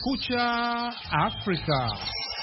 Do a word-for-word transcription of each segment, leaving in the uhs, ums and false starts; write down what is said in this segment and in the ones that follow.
Kumekucha Afrika.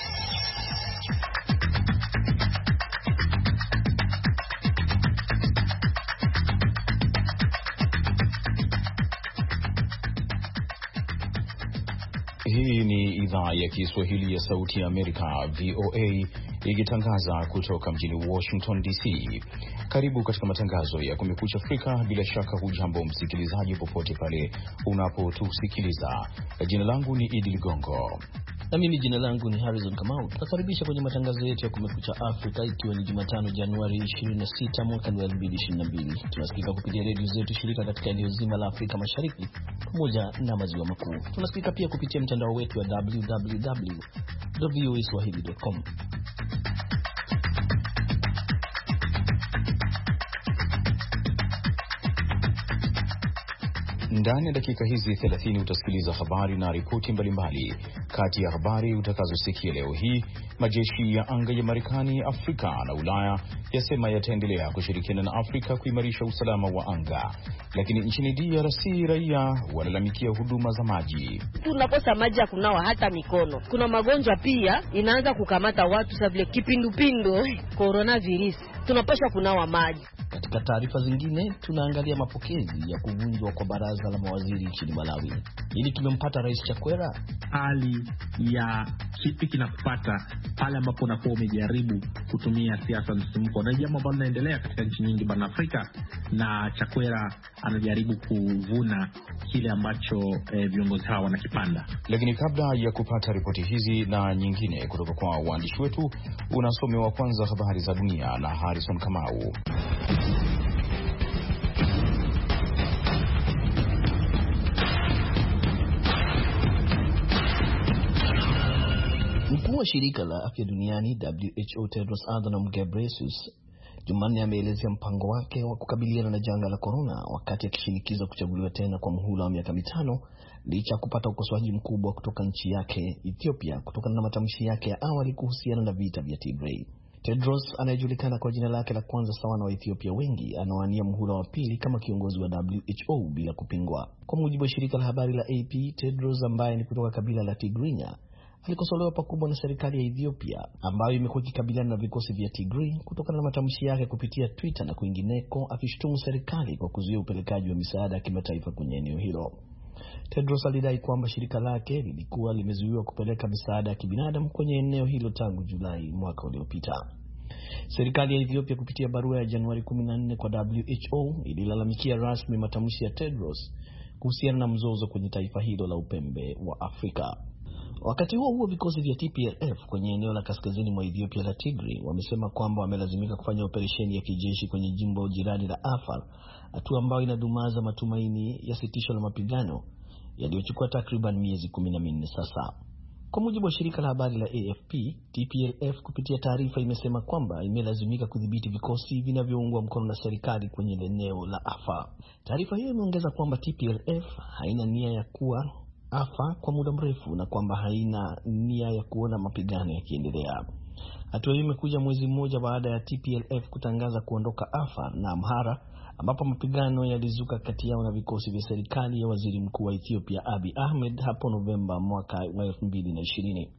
Hii ni idhaa ya Kiswahili ya Sauti ya Amerika, V O A, ikitangaza kutoka mjini Washington D C. Karibu katika matangazo ya Kumekucha Afrika. Bila shaka hujambo msikilizaji popote pale unapotusikiliza. Jina langu ni Idi Ligongo. Na mimi jina langu ni Harrison Kamau. Tunakaribisha kwenye matangazo yetu ya Kumekucha Afrika, ikiwa ni Jumatano Januari ishirini na sita mwaka wa elfu mbili ishirini na mbili. Tunasikika kupitia redio zetu shirika katika eneo zima la Afrika Mashariki pamoja na maziwa makuu. Tunasikika pia kupitia mtandao wetu wa w w w dot v o a swahili dot com. Ndani ya dakika hizi thelathini utasikiliza habari na ripoti mbalimbali. Kati ya habari utakazosikia leo hii, majeshi ya anga ya Marekani, Afrika na Ulaya yasema yataendelea kushirikiana na Afrika kuimarisha usalama wa anga. Lakini nchini D R C raia walalamikia huduma za maji. Tunakosa maji ya kunawa hata mikono. Kuna magonjwa pia inaanza kukamata watu sababu kipindupindu, coronavirus. Tunapaswa kunawa maji. Katika taarifa zingine, tunaangalia mapokezi ya kuvunjwa kwa baraza la mawaziri nchini Malawi. Ili kimempata Rais Chakwera, hali ya kipi kinakupata pale ambapo unakuwa umejaribu kutumia siasa msimko, na jambo ambalo linaendelea katika nchi nyingi barani Afrika, na Chakwera anajaribu kuvuna kile ambacho eh, viongozi hawa wanakipanda. Lakini kabla ya kupata ripoti hizi na nyingine kutoka kwa waandishi wetu, unasomewa kwanza habari za dunia na Harrison Kamau. Mkuu wa shirika la afya duniani W H O Tedros Adhanom Ghebreyesus Jumanne ameelezea mpango wake wa kukabiliana na janga la corona, wakati akishinikiza kuchaguliwa tena kwa muhula wa miaka mitano licha kupata ukosoaji mkubwa kutoka nchi yake Ethiopia kutokana na matamshi yake ya awali kuhusiana na vita vya Tigray. Tedros, anayejulikana kwa jina lake la kwanza sawa na wa Ethiopia wengi, anawania muhula wa pili kama kiongozi wa W H O bila kupingwa. Kwa mujibu wa shirika la habari la A P, Tedros ambaye ni kutoka kabila la Tigrinya alikosolewa pakubwa na serikali ya Ethiopia ambayo imekuwa ikikabiliana na vikosi vya Tigray kutokana na matamshi yake kupitia Twitter na kwingineko, akishutumu serikali kwa kuzuia upelekaji wa misaada ya kimataifa kwenye eneo hilo. Tedros alidai kwamba shirika lake lilikuwa limezuiwa kupeleka misaada ya kibinadamu kwenye eneo hilo tangu Julai mwaka uliopita. Serikali ya Ethiopia kupitia barua ya Januari kumi na nne kwa W H O ililalamikia rasmi matamshi ya Tedros kuhusiana na mzozo kwenye taifa hilo la upembe wa Afrika. Wakati huo huo, vikosi vya T P L F kwenye eneo la kaskazini mwa Ethiopia la Tigray wamesema kwamba wamelazimika kufanya operesheni ya kijeshi kwenye jimbo jirani la Afar, hatua ambayo inadumaza matumaini ya sitisho la mapigano yaliyochukua takriban miezi kumi na minne sasa. Kwa mujibu wa shirika la habari la A F P, T P L F kupitia taarifa imesema kwamba imelazimika kudhibiti vikosi vinavyoungwa mkono na serikali kwenye eneo la Afar. Taarifa hiyo imeongeza kwamba T P L F haina nia ya kuwa Afar kwa muda mrefu na kwamba haina nia ya kuona mapigano yakiendelea. Hatua hiyo imekuja mwezi mmoja baada ya T P L F kutangaza kuondoka Afar na Amhara, ambapo mapigano yalizuka kati yao na vikosi vya serikali ya waziri mkuu wa Ethiopia Abiy Ahmed hapo Novemba mwaka wa elfu mbili na ishirini.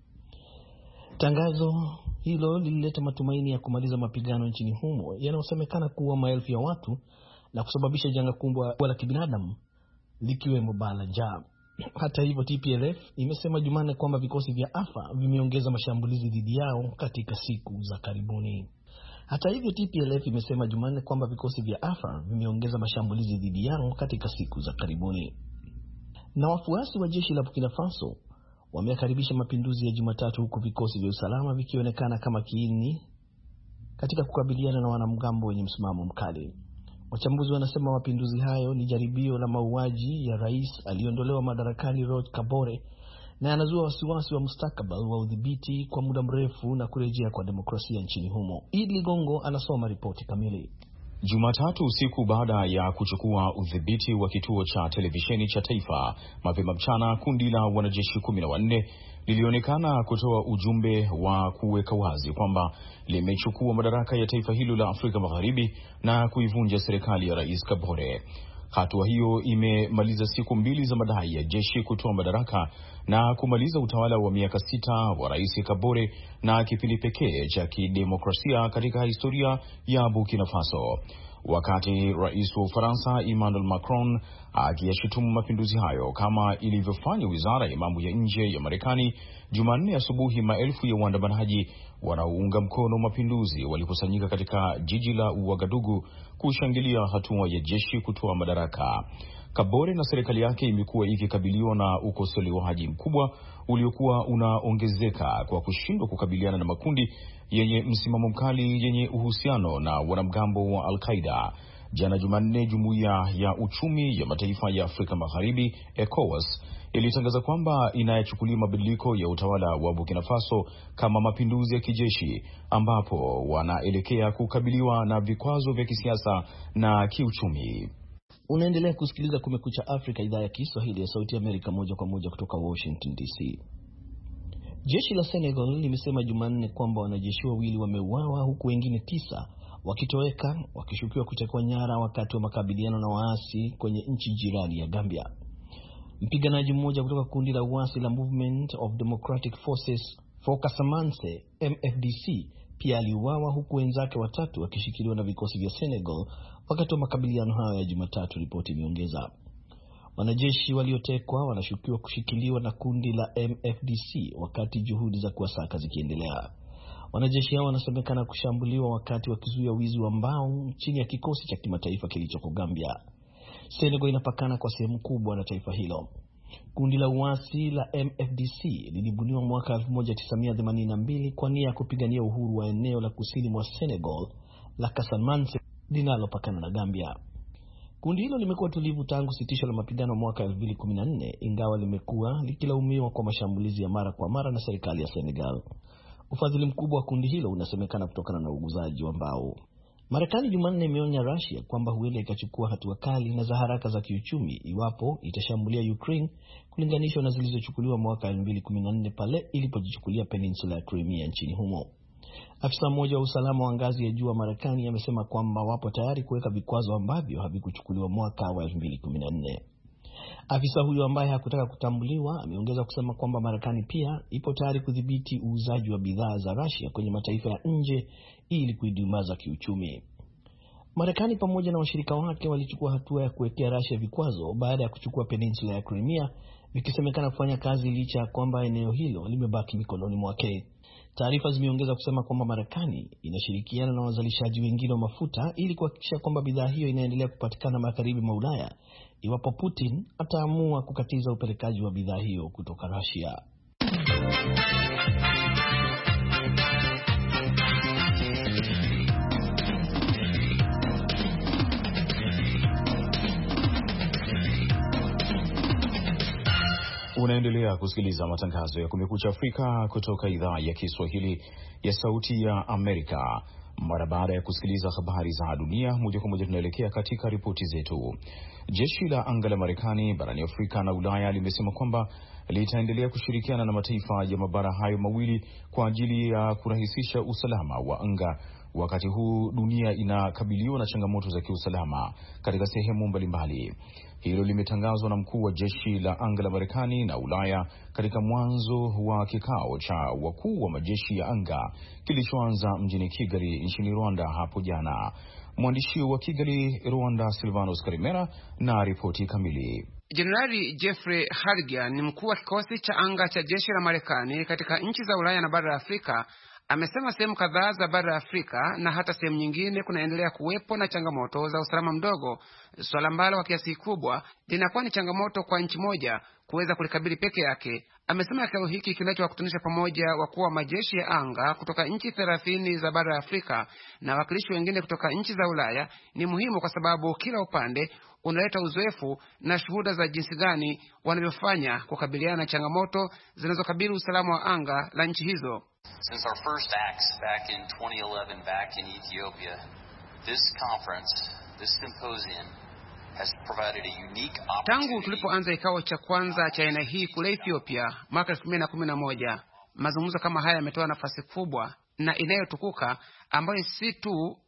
Tangazo hilo lilileta matumaini ya kumaliza mapigano nchini humo yanayosemekana kuwa maelfu ya watu na kusababisha janga kubwa la kibinadamu likiwemo baa la njaa. Hata hivyo, T P L F imesema Jumanne kwamba vikosi vya Afar vimeongeza mashambulizi dhidi yao katika siku za karibuni. Hata hivyo, T P L F imesema Jumanne kwamba vikosi vya Afar vimeongeza mashambulizi dhidi yao katika siku za karibuni. Na wafuasi wa jeshi la Burkina Faso wamekaribisha mapinduzi ya Jumatatu, huku vikosi vya usalama vikionekana kama kiini katika kukabiliana na wanamgambo wenye msimamo mkali. Wachambuzi wanasema mapinduzi hayo ni jaribio la mauaji ya rais aliondolewa madarakani Roch Kabore, na yanazua wasiwasi wa mustakabali wa udhibiti kwa muda mrefu na kurejea kwa demokrasia nchini humo. Idi Ligongo anasoma ripoti kamili. Jumatatu usiku, baada ya kuchukua udhibiti wa kituo cha televisheni cha taifa mapema mchana, kundi la wanajeshi kumi na wanne lilionekana kutoa ujumbe wa kuweka wazi kwamba limechukua madaraka ya taifa hilo la Afrika Magharibi na kuivunja serikali ya Rais Kabore. Hatua hiyo imemaliza siku mbili za madai ya jeshi kutoa madaraka na kumaliza utawala wa miaka sita wa Rais Kabore na kipindi pekee cha kidemokrasia katika historia ya Burkina Faso. Wakati rais wa Ufaransa Emmanuel Macron akiyashutumu mapinduzi hayo kama ilivyofanya wizara ya mambo ya nje ya Marekani, Jumanne asubuhi maelfu ya waandamanaji wanaounga mkono mapinduzi walikusanyika katika jiji la Ouagadougou kushangilia hatua ya jeshi kutoa madaraka. Kabore na serikali yake imekuwa ikikabiliwa na ukosolewaji mkubwa uliokuwa unaongezeka kwa kushindwa kukabiliana na makundi yenye msimamo mkali yenye uhusiano na wanamgambo wa Al-Qaeda. Jana Jumanne, Jumuiya ya Uchumi ya Mataifa ya Afrika Magharibi ECOWAS ilitangaza kwamba inayachukulia mabadiliko ya utawala wa Burkina Faso kama mapinduzi ya kijeshi, ambapo wanaelekea kukabiliwa na vikwazo vya kisiasa na kiuchumi. Unaendelea kusikiliza Kumekucha Afrika, idhaa ya Kiswahili ya Sauti ya Amerika, moja kwa moja kutoka Washington D C. Jeshi la Senegal limesema Jumanne kwamba wanajeshi wawili wameuawa huku wengine tisa wakitoweka wakishukiwa kutekwa nyara wakati wa makabiliano na waasi kwenye nchi jirani ya Gambia. Mpiganaji mmoja kutoka kundi la uasi la Movement of Democratic Forces for Casamance M F D C pia aliuawa huku wenzake watatu wakishikiliwa na vikosi vya Senegal wakati wa makabiliano hayo ya Jumatatu, ripoti imeongeza. Wanajeshi waliotekwa wanashukiwa kushikiliwa na kundi la M F D C wakati juhudi za kuwasaka zikiendelea. Wanajeshi hao wanasemekana kushambuliwa wakati wakizuia wizi wa mbao chini ya kikosi cha kimataifa kilichoko Gambia. Senegal inapakana kwa sehemu kubwa na taifa hilo. Kundi la uasi la M F D C lilibuniwa mwaka elfu moja tisa mia themanini na mbili kwa nia ya kupigania uhuru wa eneo la kusini mwa Senegal la Casamance linalopakana na Gambia. Kundi hilo limekuwa tulivu tangu sitisho la mapigano mwaka elfu mbili kumi na nne, ingawa limekuwa likilaumiwa kwa mashambulizi ya mara kwa mara na serikali ya Senegal. Ufadhili mkubwa wa kundi hilo unasemekana kutokana na uguzaji wa mbao. Marekani Jumanne imeonya Russia kwamba huenda ikachukua hatua kali na za haraka za kiuchumi iwapo itashambulia Ukraine, kulinganishwa na zilizochukuliwa mwaka elfu mbili kumi na nne pale ilipojichukulia peninsula ya Crimea nchini humo. Afisa mmoja wa usalama wa ngazi ya juu wa Marekani amesema kwamba wapo tayari kuweka vikwazo ambavyo havikuchukuliwa mwaka wa elfu mbili kumi na nne. Afisa huyo ambaye hakutaka kutambuliwa ameongeza kusema kwamba Marekani pia ipo tayari kudhibiti uuzaji wa bidhaa za Russia kwenye mataifa ya nje ili kuidumaza kiuchumi. Marekani pamoja na washirika wake walichukua hatua ya kuwekea Russia vikwazo baada ya kuchukua peninsula ya Crimea, vikisemekana kufanya kazi licha ya kwamba eneo hilo limebaki mikononi mwake. Taarifa zimeongeza kusema kwamba Marekani inashirikiana na wazalishaji wengine wa mafuta ili kuhakikisha kwamba bidhaa hiyo inaendelea kupatikana magharibi mwa Ulaya iwapo Putin ataamua kukatiza upelekaji wa bidhaa hiyo kutoka Russia. Unaendelea kusikiliza matangazo ya Kumekucha Afrika kutoka idhaa ya Kiswahili ya Sauti ya Amerika. Mara baada ya kusikiliza habari za dunia, moja kwa moja tunaelekea katika ripoti zetu. Jeshi la anga la Marekani barani Afrika na Ulaya limesema kwamba litaendelea kushirikiana na mataifa ya mabara hayo mawili kwa ajili ya kurahisisha usalama wa anga, wakati huu dunia inakabiliwa na changamoto za kiusalama katika sehemu mbalimbali. Hilo limetangazwa na mkuu wa jeshi la anga la Marekani na Ulaya katika mwanzo wa kikao cha wakuu wa majeshi ya anga kilichoanza mjini Kigali nchini Rwanda hapo jana. Mwandishi wa Kigali, Rwanda, Silvanos Karimera na ripoti kamili. Jenerali Jeffrey Hargian ni mkuu wa kikosi cha anga cha jeshi la Marekani katika nchi za Ulaya na bara la Afrika. Amesema sehemu kadhaa za bara la Afrika na hata sehemu nyingine kunaendelea kuwepo na changamoto za usalama mdogo, swala ambalo kwa kiasi kikubwa linakuwa ni changamoto kwa nchi moja kuweza kulikabili peke yake. Amesema kikao hiki kinachowakutanisha pamoja wakuu wa majeshi ya anga kutoka nchi thelathini za bara la Afrika na wakilishi wengine kutoka nchi za Ulaya ni muhimu kwa sababu kila upande unaleta uzoefu na shuhuda za jinsi gani wanavyofanya kukabiliana na changamoto zinazokabili usalama wa anga la nchi hizo. Since our first acts back in twenty eleven back in Ethiopia, this conference, this symposium has provided a unique opportunity. Tangu tulipoanza kikao cha kwanza cha aina hii kule Ethiopia mwaka elfu mbili na kumi na moja, mazungumzo kama haya yametoa nafasi kubwa na inayotukuka ambayo si tu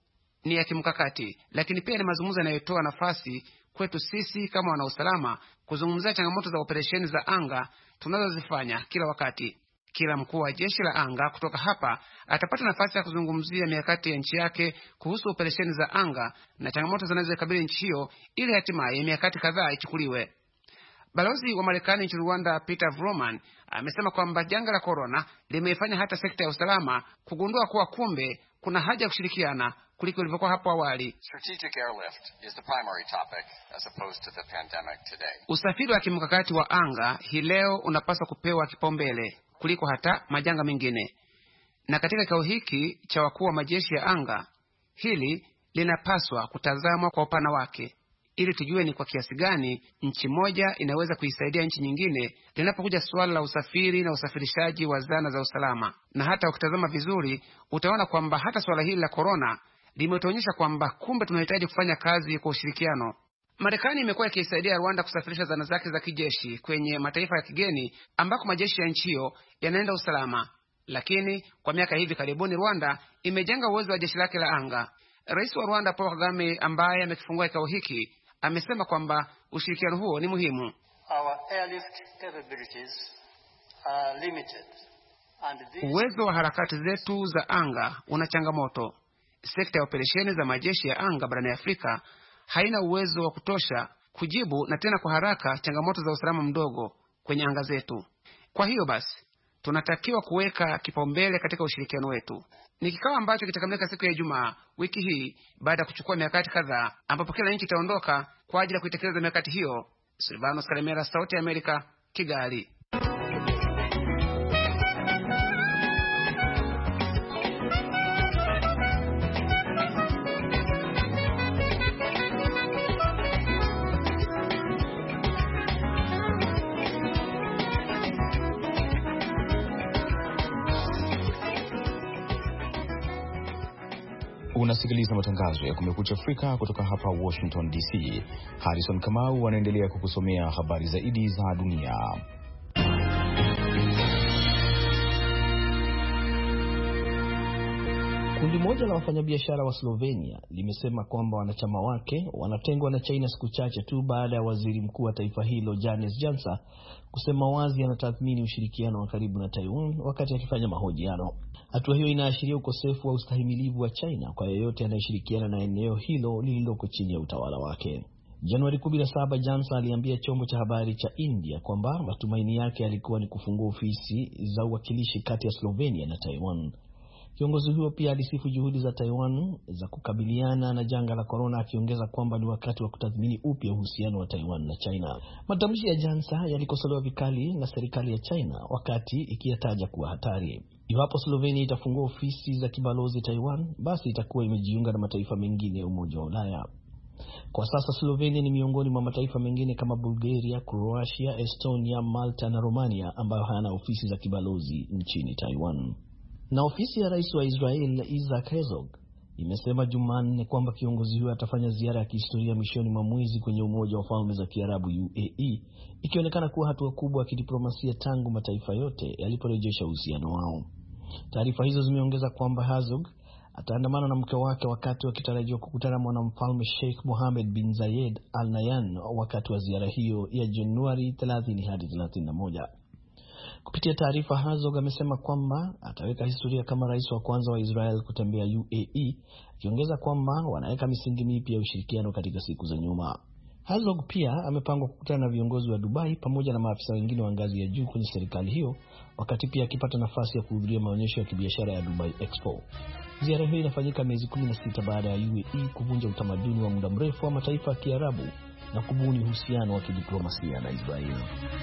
ni ya kimkakati, lakini pia ni mazungumzo yanayotoa nafasi kwetu sisi kama wanausalama kuzungumzia changamoto za operesheni za anga tunazozifanya kila wakati. Kila mkuu wa jeshi la anga kutoka hapa atapata nafasi ya kuzungumzia mikakati ya nchi yake kuhusu operesheni za anga na changamoto zinazokabili nchi hiyo, ili hatimaye mikakati kadhaa ichukuliwe. Balozi wa Marekani nchini Rwanda Peter Vrooman amesema kwamba janga la corona limeifanya hata sekta ya usalama kugundua kuwa kumbe kuna haja ya kushirikiana kuliko ilivyokuwa hapo awali. Strategic airlift is the primary topic as opposed to the pandemic today. Usafiri wa kimkakati wa anga hii leo unapaswa kupewa kipaumbele kuliko hata majanga mengine. Na katika kikao hiki cha wakuu wa majeshi ya anga, hili linapaswa kutazamwa kwa upana wake, ili tujue ni kwa kiasi gani nchi moja inaweza kuisaidia nchi nyingine linapokuja suala la usafiri na usafirishaji wa zana za usalama. Na hata ukitazama vizuri, utaona kwamba hata suala hili la corona limetuonyesha kwamba kumbe tunahitaji kufanya kazi kwa ushirikiano. Marekani imekuwa ikisaidia Rwanda kusafirisha zana zake za kijeshi kwenye mataifa ya kigeni ambako majeshi ya nchi hiyo yanaenda usalama. Lakini kwa miaka hivi karibuni Rwanda imejenga uwezo wa jeshi lake la anga. Rais wa Rwanda Paul Kagame, ambaye amekifungua kikao hiki, amesema kwamba ushirikiano huo ni muhimu. Our airlift capabilities are limited and this... Uwezo wa harakati zetu za anga una changamoto. Sekta ya operesheni za majeshi ya anga barani Afrika haina uwezo wa kutosha kujibu na tena kwa haraka changamoto za usalama mdogo kwenye anga zetu. Kwa hiyo basi tunatakiwa kuweka kipaumbele katika ushirikiano wetu. Ni kikao ambacho kitakamilika siku ya Ijumaa wiki hii baada ya kuchukua mikakati kadhaa, ambapo kila nchi itaondoka kwa ajili ya kuitekeleza mikakati hiyo. Silvanos Karemera, Sauti ya Amerika, Kigali. Unasikiliza matangazo ya Kumekucha Afrika kutoka hapa Washington D C. Harrison Kamau anaendelea kukusomea habari zaidi za dunia. Kundi moja la wafanyabiashara wa Slovenia limesema kwamba wanachama wake wanatengwa na China siku chache tu baada ya waziri mkuu wa taifa hilo Janez Janša kusema wazi anatathmini ushirikiano wa karibu na Taiwan wakati akifanya mahojiano. Hatua hiyo inaashiria ukosefu wa ustahimilivu wa China kwa yeyote anayeshirikiana na eneo hilo lililoko chini ya utawala wake. Januari kumi na saba, Janša aliambia chombo cha habari cha India kwamba matumaini yake yalikuwa ni kufungua ofisi za uwakilishi kati ya Slovenia na Taiwan. Kiongozi huyo pia alisifu juhudi za Taiwan za kukabiliana na janga la corona, akiongeza kwamba ni wakati wa kutathmini upya uhusiano wa Taiwan na China. Matamshi ya Janša yalikosolewa vikali na serikali ya China wakati ikiyataja kuwa hatari. Iwapo Slovenia itafungua ofisi za kibalozi Taiwan, basi itakuwa imejiunga na mataifa mengine ya Umoja wa Ulaya. Kwa sasa Slovenia ni miongoni mwa mataifa mengine kama Bulgaria, Croatia, Estonia, Malta na Romania ambayo hayana ofisi za kibalozi nchini Taiwan. Na ofisi ya rais wa Israel Isaac Herzog imesema Jumanne kwamba kiongozi huyo atafanya ziara ya kihistoria mwishoni mwa mwezi kwenye Umoja wa Falme za Kiarabu U A E, ikionekana kuwa hatua kubwa ya kidiplomasia tangu mataifa yote yaliporejesha uhusiano wao. Taarifa hizo zimeongeza kwamba Herzog ataandamana na mke wake wakati wakitarajiwa kukutana mwanamfalme Sheikh Mohammed bin Zayed Al Nahyan wakati wa ziara hiyo ya Januari thelathini hadi thelathini na moja. Kupitia taarifa, Herzog amesema kwamba ataweka historia kama rais wa kwanza wa Israel kutembea U A E, akiongeza kwamba wanaweka misingi mipya ya ushirikiano katika siku za nyuma. Herzog pia amepangwa kukutana na viongozi wa Dubai pamoja na maafisa wengine wa ngazi ya juu kwenye serikali hiyo, wakati pia akipata nafasi ya kuhudhuria maonyesho ya kibiashara ya Dubai Expo. Ziara hiyo inafanyika miezi kumi na sita baada ya U A E kuvunja utamaduni wa muda mrefu wa mataifa ya Kiarabu na kubuni uhusiano wa kidiplomasia na Israel.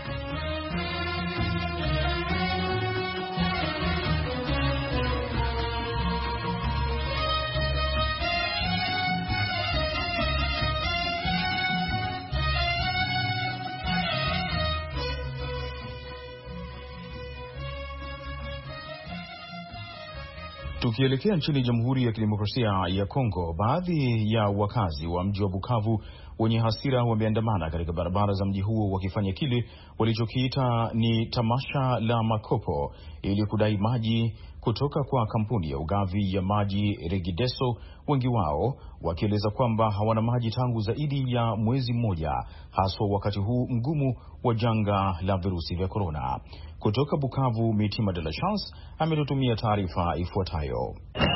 Tukielekea nchini Jamhuri ya Kidemokrasia ya Kongo, baadhi ya wakazi wa mji wa Bukavu wenye hasira wameandamana katika barabara za mji huo wakifanya kile walichokiita ni tamasha la makopo ili kudai maji kutoka kwa kampuni ya ugavi ya maji Regideso, wengi wao wakieleza kwamba hawana maji tangu zaidi ya mwezi mmoja, haswa wakati huu mgumu wa janga la virusi vya korona. Kutoka Bukavu, Mitima de la Chance ametutumia taarifa ifuatayo.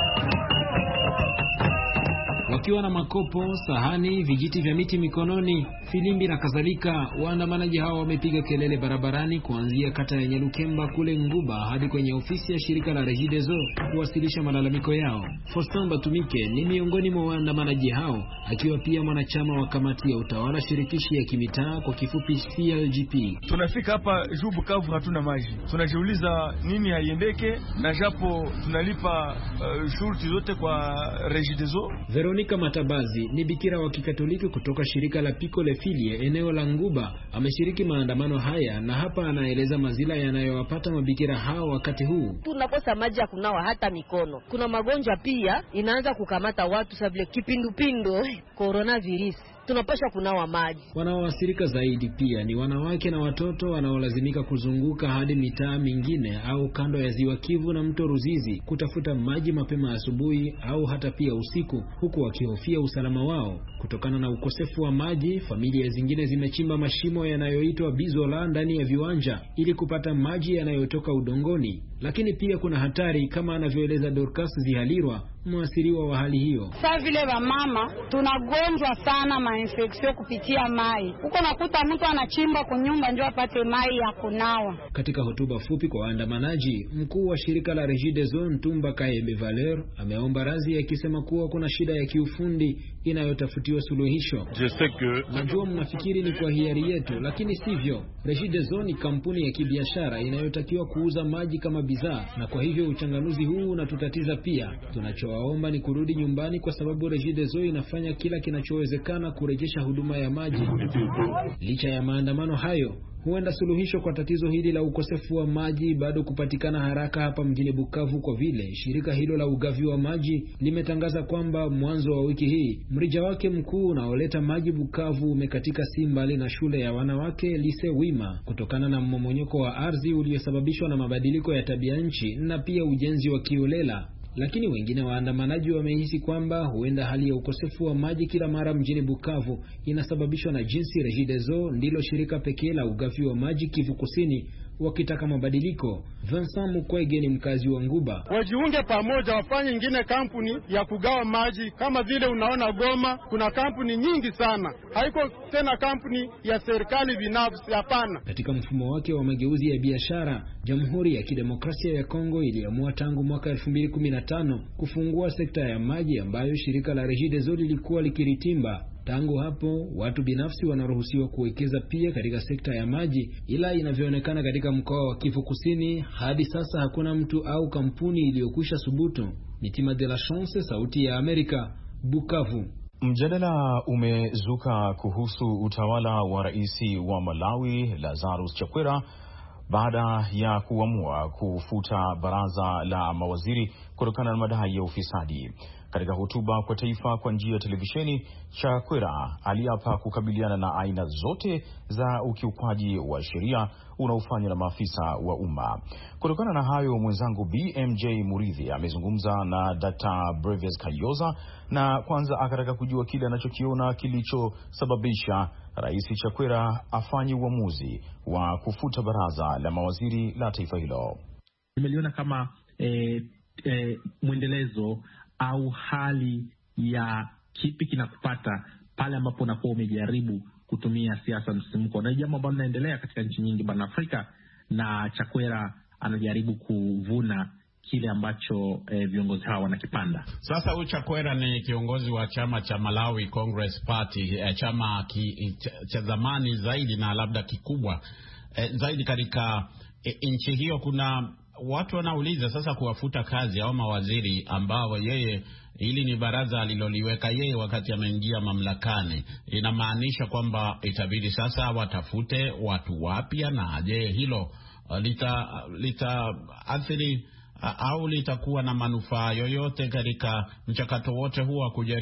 Wakiwa na makopo, sahani, vijiti vya miti mikononi, filimbi na kadhalika, waandamanaji hao wamepiga kelele barabarani kuanzia kata ya Nyalukemba kule Nguba hadi kwenye ofisi ya shirika la Regideso kuwasilisha malalamiko yao. Faustin Batumike ni miongoni mwa waandamanaji hao, akiwa pia mwanachama wa kamati ya utawala shirikishi ya kimitaa, kwa kifupi C L G P. Tunafika hapa juu Bukavu hatuna maji. Tunajiuliza nini haiendeke, na japo tunalipa uh, shurti zote kwa Regideso. Veronica Matabazi ni bikira wa Kikatoliki kutoka shirika la Pico Le Filie eneo la Nguba, ameshiriki maandamano haya na hapa anaeleza mazila yanayowapata mabikira hao wakati huu. Tunakosa maji ya kunawa hata mikono. Kuna magonjwa pia inaanza kukamata watu sababu kipindupindu, coronavirus. Tunapaswa kunawa maji. Wanaoathirika zaidi pia ni wanawake na watoto wanaolazimika kuzunguka hadi mitaa mingine au kando ya ziwa Kivu na mto Ruzizi kutafuta maji mapema asubuhi au hata pia usiku, huku wakihofia usalama wao. Kutokana na ukosefu wa maji, familia zingine zimechimba mashimo yanayoitwa bizola ndani ya viwanja ili kupata maji yanayotoka udongoni. Lakini pia kuna hatari, kama anavyoeleza Dorcas Zihalirwa, muasiriwa wa hali hiyo. Sasa vile wa mama tunagonjwa sana ma infection kupitia mai. Huko nakuta mtu anachimba kunyumba ndio apate mai ya kunawa. Katika hotuba fupi kwa waandamanaji, mkuu wa shirika la Regideso Ntumba Kaembe Valer ameomba radhi akisema kuwa kuna shida ya kiufundi inayotafutiwa suluhisho. Najua mnafikiri ni kwa hiari yetu, lakini sivyo. Regideso ni kampuni ya kibiashara inayotakiwa kuuza maji kama bidhaa, na kwa hivyo uchanganuzi huu unatutatiza pia. Tunachowaomba ni kurudi nyumbani, kwa sababu Regideso inafanya kila kinachowezekana kurejesha huduma ya maji. Licha ya maandamano hayo, huenda suluhisho kwa tatizo hili la ukosefu wa maji bado kupatikana haraka hapa mjini Bukavu, kwa vile shirika hilo la ugavi wa maji limetangaza kwamba mwanzo wa wiki hii mrija wake mkuu unaoleta maji Bukavu umekatika si mbali na shule ya wanawake Lise Wima, kutokana na mmomonyoko wa ardhi uliosababishwa na mabadiliko ya tabia nchi na pia ujenzi wa kiolela. Lakini wengine waandamanaji wamehisi kwamba huenda hali ya ukosefu wa maji kila mara mjini Bukavu inasababishwa na jinsi Regideso ndilo shirika pekee la ugavi wa maji Kivu Kusini, wakitaka mabadiliko. Vincent Mukwege ni mkazi wa Nguba. Wajiunge pamoja, wafanye ingine kampuni ya kugawa maji, kama vile unaona Goma kuna kampuni nyingi sana. Haiko tena kampuni ya serikali binafsi, hapana. Katika mfumo wake wa mageuzi ya biashara, Jamhuri ya Kidemokrasia ya Kongo iliamua tangu mwaka elfu mbili kumi na tano kufungua sekta ya maji ambayo shirika la Regideso lilikuwa likiritimba. Tangu hapo, watu binafsi wanaruhusiwa kuwekeza pia katika sekta ya maji, ila inavyoonekana katika mkoa wa Kivu Kusini, hadi sasa hakuna mtu au kampuni iliyokwisha subutu. Mitima de la Chance, Sauti ya Amerika, Bukavu. Mjadala umezuka kuhusu utawala wa rais wa Malawi Lazarus Chakwera baada ya kuamua kufuta baraza la mawaziri kutokana na madai ya ufisadi. Katika hotuba kwa taifa kwa njia ya televisheni, Chakwera aliapa kukabiliana na aina zote za ukiukwaji wa sheria unaofanywa na maafisa wa umma. Kutokana na hayo, mwenzangu B M J Muridhi amezungumza na Doctor Brevis Kayoza, na kwanza akataka kujua kile anachokiona kilichosababisha Rais Chakwera afanye uamuzi wa kufuta baraza la mawaziri la taifa hilo. Nimeliona kama eh, eh, mwendelezo au hali ya kipi kinakupata pale ambapo unakuwa umejaribu kutumia siasa msisimko, na jambo ambalo linaendelea katika nchi nyingi barani Afrika, na Chakwera anajaribu kuvuna kile ambacho eh, viongozi hawa wanakipanda. Sasa huyu Chakwera ni kiongozi wa chama cha Malawi Congress Party, eh, chama ki, ch, cha zamani zaidi na labda kikubwa eh, zaidi katika eh, nchi hiyo. Kuna watu wanauliza sasa kuwafuta kazi au mawaziri ambao yeye, hili ni baraza aliloliweka yeye wakati ameingia mamlakani, inamaanisha kwamba itabidi sasa watafute watu wapya. Na je, hilo lita lita athiri au litakuwa na manufaa yoyote katika mchakato wote huo wa kujaribu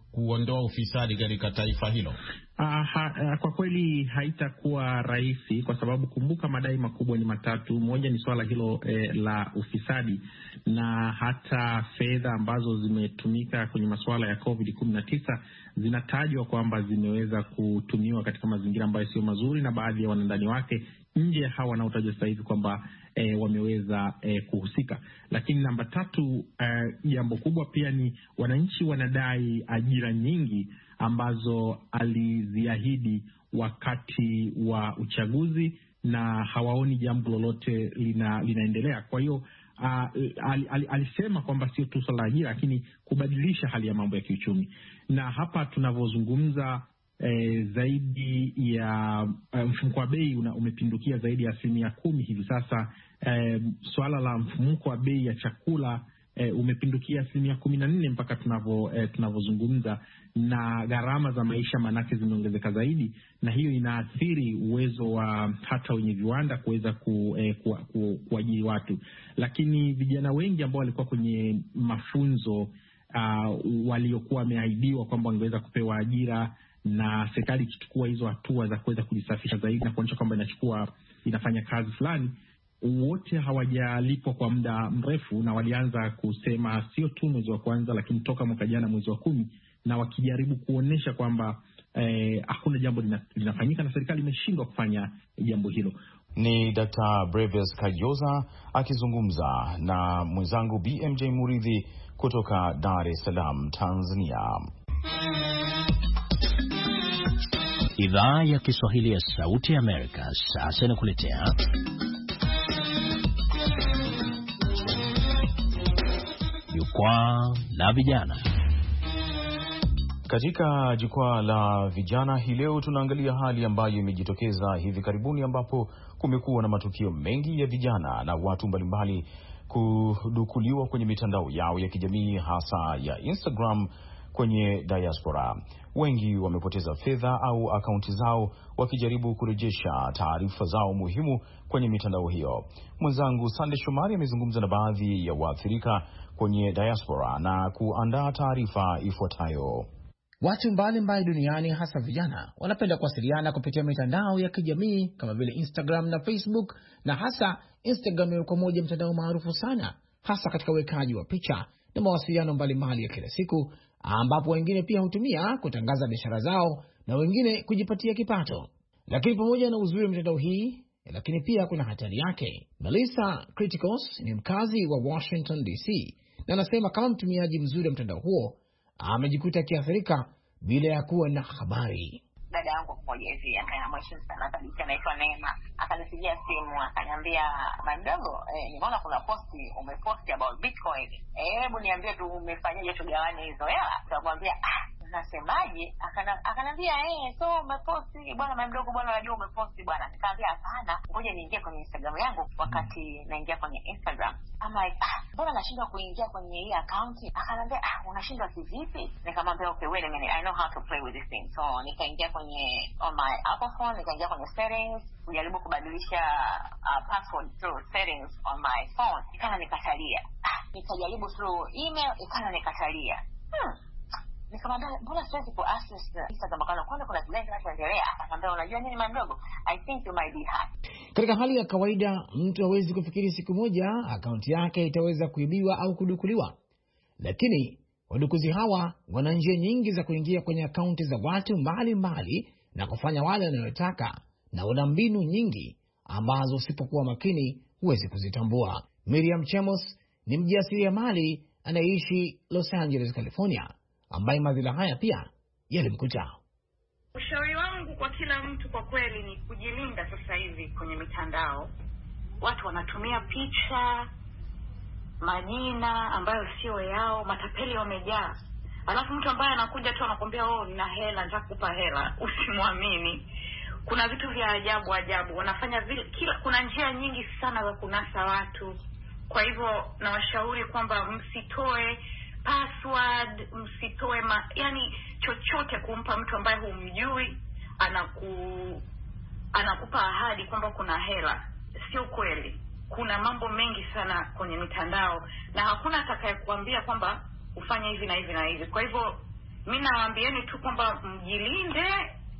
kuondoa ufisadi katika taifa hilo? Uh, ha, uh, kwa kweli haitakuwa rahisi, kwa sababu kumbuka madai makubwa ni matatu. Moja ni swala hilo eh, la ufisadi, na hata fedha ambazo zimetumika kwenye masuala ya covid kumi na tisa zinatajwa kwamba zimeweza kutumiwa katika mazingira ambayo sio mazuri, na baadhi ya wanandani wake nje hawa wanaotaja sasa hivi kwamba e, wameweza e, kuhusika. Lakini namba tatu, jambo e, kubwa pia ni wananchi wanadai ajira nyingi ambazo aliziahidi wakati wa uchaguzi, na hawaoni jambo lolote lina, linaendelea. Kwa hiyo Uh, al, al, alisema kwamba sio tu swala la ajira, lakini kubadilisha hali ya mambo ya kiuchumi. Na hapa tunavyozungumza eh, zaidi ya uh, mfumuko wa bei umepindukia zaidi ya asilimia kumi hivi sasa. Eh, swala la mfumuko wa bei ya chakula eh, umepindukia asilimia kumi na nne mpaka tunavyo eh, tunavyozungumza, na gharama za maisha manake zimeongezeka zaidi, na hiyo inaathiri uwezo wa hata wenye viwanda kuweza ku, eh, ku, ku, kuajiri watu. Lakini vijana wengi ambao walikuwa kwenye mafunzo uh, waliokuwa wameahidiwa kwamba wangeweza kupewa ajira, na serikali ikichukua hizo hatua za kuweza kujisafisha zaidi na kuonyesha kwamba inachukua inafanya kazi fulani, wote hawajalipwa kwa muda mrefu, na walianza kusema sio tu mwezi wa kwanza, lakini toka mwaka jana mwezi wa kumi, na wakijaribu kuonesha kwamba eh, hakuna jambo linafanyika na serikali imeshindwa kufanya jambo hilo. Ni Daktari Brevis Kayoza akizungumza na mwenzangu B M J Muridhi kutoka Dar es Salaam, Tanzania. Idhaa ya Kiswahili ya Sauti ya Amerika sasa inakuletea Jukwaa la Vijana. Katika Jukwaa la Vijana hii leo tunaangalia hali ambayo imejitokeza hivi karibuni, ambapo kumekuwa na matukio mengi ya vijana na watu mbalimbali kudukuliwa kwenye mitandao yao ya kijamii, hasa ya Instagram kwenye diaspora. Wengi wamepoteza fedha au akaunti zao wakijaribu kurejesha taarifa zao muhimu kwenye mitandao hiyo. Mwenzangu Sande Shomari amezungumza na baadhi ya waathirika kwenye diaspora na kuandaa taarifa ifuatayo. Watu mbalimbali duniani, hasa vijana, wanapenda kuwasiliana kupitia mitandao ya kijamii kama vile Instagram na Facebook, na hasa Instagram ni kwa moja mtandao maarufu sana, hasa katika uwekaji wa picha na mawasiliano mbalimbali ya kila siku, ambapo wengine pia hutumia kutangaza biashara zao na wengine kujipatia kipato. Lakini pamoja na uzuri wa mitandao hii, lakini pia kuna hatari yake. Melissa Criticos ni mkazi wa Washington D C na anasema kama mtumiaji mzuri wa mtandao huo amejikuta kiathirika bila ya kuwa na habari. Dada yangu mmoja hivi anayemheshimu sana kabisa, anaitwa Neema, akanipigia simu akaniambia, "Mdogo, eh, nimeona kuna posti umeposti about Bitcoin. Eh, hebu niambie tu umefanyaje tugawanye hizo hela?" Nikamwambia, "Ah, nasemaje?" Akana akaniambia, "Eh, so umeposti bwana mdogo bwana, unajua umeposti bwana." Nikamwambia, "Hapana, ngoja niingie kwenye Instagram yangu." Wakati naingia kwenye Instagram, ama ah, mbona nashindwa kuingia kwenye hii account? Akaniambia, "Ah, unashindwa kivipi?" Nikamwambia, "Okay, wait a minute, I know how to play with this thing." So nikaingia kwenye on my Apple phone, nikaingia kwenye settings, kujaribu kubadilisha uh, password through settings on my phone, ikana nikatalia. Ah, nikajaribu through email, ikana nikatalia. Hmm. Nikamwambia, "Mbona siwezi ku access Instagram account? Kwani kuna kitu kinachoendelea?" Akamwambia, "Unajua nini mdogo? I think you might be hacked." Katika hali ya kawaida, mtu hawezi kufikiri siku moja akaunti yake itaweza kuibiwa au kudukuliwa. Lakini wadukuzi hawa wana njia nyingi za kuingia kwenye akaunti za watu mbali mbali na kufanya wale wanayotaka, na wana mbinu nyingi ambazo usipokuwa makini huwezi kuzitambua. Miriam Chemos ni mjasiriamali anayeishi Los Angeles, California, ambaye madhila haya pia yalimkuta. Ushauri wangu kwa kila mtu kwa kweli ni kujilinda. Sasa hivi kwenye mitandao watu wanatumia picha, majina ambayo sio yao, matapeli wamejaa. Alafu mtu ambaye anakuja tu anakuambia, "Oh, nina hela, nitakupa hela." Usimwamini. Kuna vitu vya ajabu ajabu wanafanya vile, kila kuna njia nyingi sana za kunasa watu. Kwa hivyo nawashauri kwamba msitoe password, msitoe ma, yani chochote kumpa mtu ambaye humjui, anaku anakupa ahadi kwamba kuna hela. Sio kweli. Kuna mambo mengi sana kwenye mitandao na hakuna atakayekuambia kwamba ufanye hivi na hivi na hivi. Kwa hivyo Mimi nawaambieni tu kwamba mjilinde,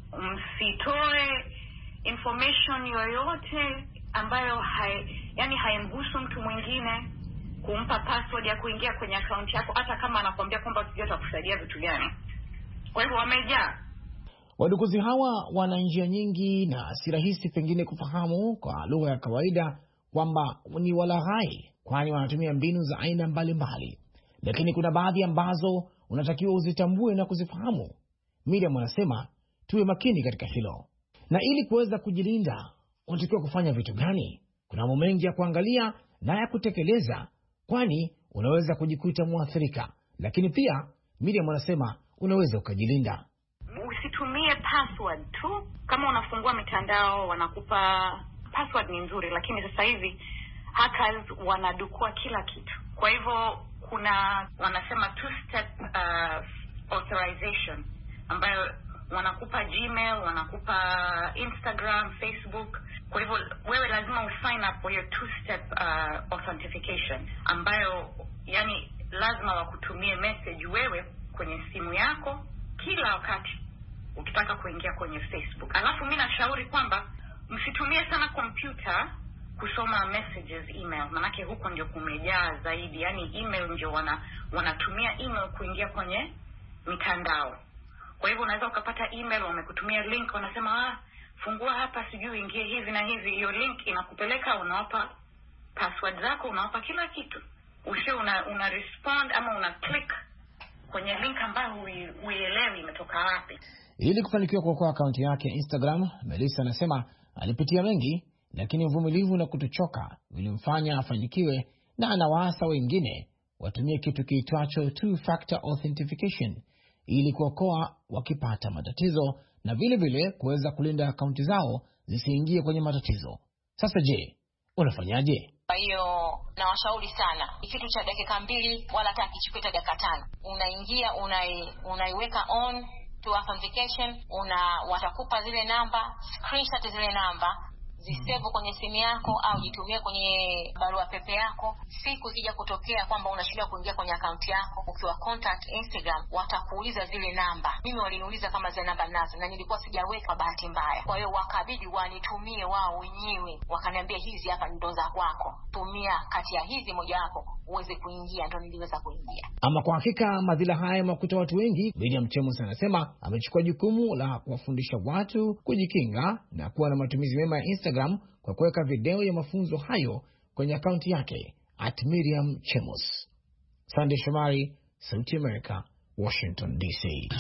msitoe information yoyote ambayo hai, yani haimhusu mtu mwingine, kumpa password ya kuingia kwenye account yako hata kama anakuambia kwamba sijui atakusaidia vitu gani. Kwa hivyo wamejaa. Wadukuzi hawa wana njia nyingi na si rahisi pengine kufahamu kwa lugha ya kawaida kwamba ni walaghai, kwani wanatumia mbinu za aina mbalimbali. Lakini kuna baadhi ambazo unatakiwa uzitambue na kuzifahamu. Miriam anasema tuwe makini katika hilo. Na ili kuweza kujilinda, unatakiwa kufanya vitu gani? Kuna mambo mengi ya kuangalia na ya kutekeleza, kwani unaweza kujikuta muathirika. Lakini pia Miriam anasema unaweza ukajilinda. Usitumie password tu. Kama unafungua mitandao wanakupa password ni nzuri, lakini sasa hivi hackers wanadukua kila kitu. Kwa hivyo kuna wanasema two step uh, authorization ambayo wanakupa Gmail, wanakupa Instagram, Facebook. Kwa hivyo wewe lazima usign up for your two step uh, authentication ambayo yani lazima wakutumie message wewe kwenye simu yako kila wakati ukitaka kuingia kwenye Facebook. Alafu mimi nashauri kwamba msitumie sana kompyuta kusoma messages, email, manake huko ndio kumejaa zaidi. Yani email ndio wana wanatumia email kuingia kwenye mitandao. Kwa hivyo unaweza ukapata email wamekutumia link, wanasema ah fungua hapa sijui ingie hivi na hivi. Hiyo link inakupeleka, unawapa password zako, unawapa kila kitu. Usio una, una respond ama una click kwenye link ambayo huielewi imetoka wapi. Ili kufanikiwa kuokoa akaunti yake Instagram, Melissa anasema alipitia mengi, lakini uvumilivu na kutochoka vilimfanya afanikiwe, na anawaasa wengine watumie kitu kiitwacho two factor authentication ili kuokoa wakipata matatizo na vile vile kuweza kulinda akaunti zao zisiingie kwenye matatizo. Sasa je, unafanyaje? Kwa hiyo nawashauri sana, kitu cha dakika mbili wala hata kichukue dakika tano. Unaingia unai, unaiweka on to authentication, una watakupa zile namba, screenshot zile namba, zisave kwenye simu yako au jitumie kwenye barua pepe yako. Siku ikija kutokea kwamba unashindwa kuingia kwenye account yako, ukiwa contact Instagram watakuuliza zile namba. Mimi waliniuliza kama zile namba nazo na nilikuwa sijaweka bahati mbaya. Kwa hiyo wakabidi wanitumie wao wenyewe. Wakaniambia hizi hapa ndo za kwako. Tumia kati ya hizi moja wapo uweze kuingia, ndo niliweza kuingia. Ama kwa hakika madhila haya makuta watu wengi. William Chemos anasema amechukua jukumu la kuwafundisha watu kujikinga na kuwa na matumizi mema ya Instagram kwa kuweka video ya mafunzo hayo kwenye akaunti yake at Miriam Chemos. Sunday Shomari, Sauti America, Washington D C.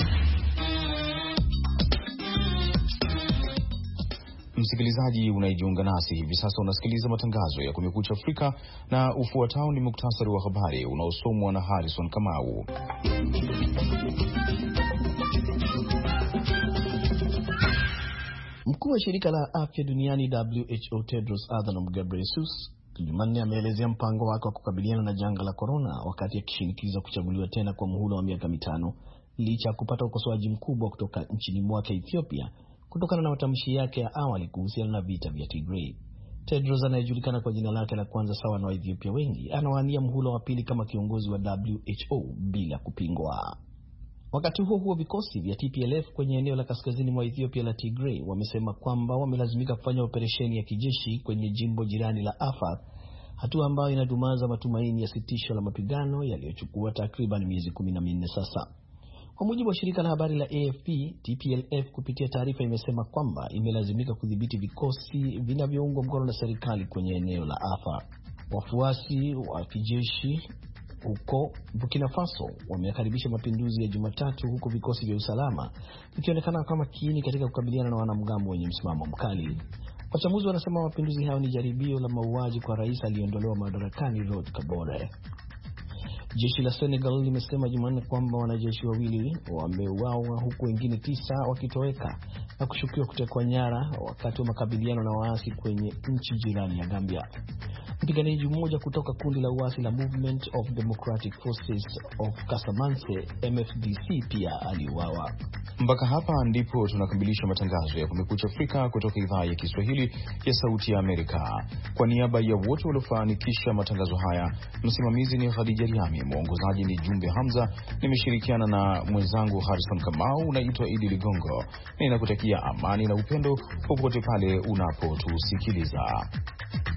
Msikilizaji unayejiunga nasi hivi sasa, unasikiliza matangazo ya Kumekucha Afrika, na ufuatao ni muktasari wa habari unaosomwa na Harrison Kamau. Mkuu wa shirika la afya duniani W H O Tedros Adhanom Ghebreyesus Jumanne ameelezea mpango wake wa kukabiliana na janga la corona wakati akishinikiza kuchaguliwa tena kwa muhula wa miaka mitano licha ya kupata ukosoaji mkubwa kutoka nchini mwake Ethiopia kutokana na matamshi yake ya awali kuhusiana na vita vya Tigray. Tedros anayejulikana kwa jina lake la kwanza sawa na wa Ethiopia wengi anawania muhula wa pili kama kiongozi wa W H O bila kupingwa. Wakati huo huo, vikosi vya T P L F kwenye eneo la kaskazini mwa Ethiopia la Tigray wamesema kwamba wamelazimika kufanya operesheni ya kijeshi kwenye jimbo jirani la Afar, hatua ambayo inadumaza matumaini ya sitisho la mapigano yaliyochukua takriban miezi kumi na minne sasa. Kwa mujibu wa shirika la habari la A F P, T P L F kupitia taarifa imesema kwamba imelazimika kudhibiti vikosi vinavyoungwa mkono na serikali kwenye eneo la Afar. Wafuasi wa kijeshi huko Burkina Faso wamekaribisha mapinduzi ya Jumatatu, huko vikosi vya usalama vikionekana kama kiini katika kukabiliana na wanamgambo wenye msimamo mkali. Wachambuzi wanasema mapinduzi hayo ni jaribio la mauaji kwa rais aliyeondolewa madarakani Roch Kabore. Jeshi la Senegal limesema Jumanne kwamba wanajeshi wawili wameuawa huku wengine tisa wakitoweka na kushukiwa kutekwa nyara wakati wa makabiliano na waasi kwenye nchi jirani ya Gambia. Mpiganaji mmoja kutoka kundi la uasi la Movement of Democratic Forces of Casamance M F D C pia aliuawa. Mpaka hapa ndipo tunakamilisha matangazo ya Kumekucha Afrika kutoka idhaa ya Kiswahili ya Sauti ya Amerika. Kwa niaba ya wote waliofanikisha matangazo haya, msimamizi ni Khadija Riami. mwongozaji ni Jumbe Hamza, nimeshirikiana na mwenzangu Harrison Kamau. Naitwa Idi Ligongo, ninakutakia amani na upendo popote pale unapotusikiliza.